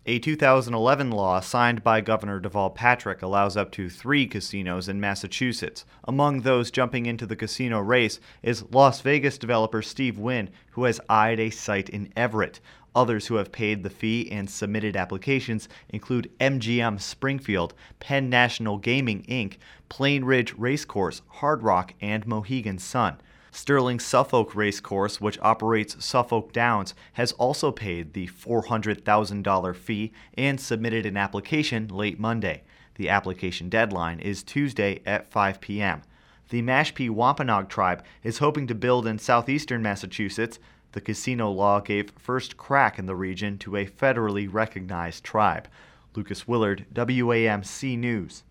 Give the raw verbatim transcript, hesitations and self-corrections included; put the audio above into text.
A two thousand eleven law signed by Governor Deval Patrick allows up to three casinos in Massachusetts. Among those jumping into the casino race is Las Vegas developer Steve Wynn, who has eyed a site in Everett. Others who have paid the fee and submitted applications include M G M Springfield, Penn National Gaming, Incorporated, Plain Ridge Racecourse, Hard Rock, and Mohegan Sun. Sterling Suffolk Racecourse, which operates Suffolk Downs, has also paid the four hundred thousand dollars fee and submitted an application late Monday. The application deadline is Tuesday at five p.m. The Mashpee Wampanoag tribe is hoping to build in southeastern Massachusetts. The casino law gave first crack in the region to a federally recognized tribe. Lucas Willard, W A M C News.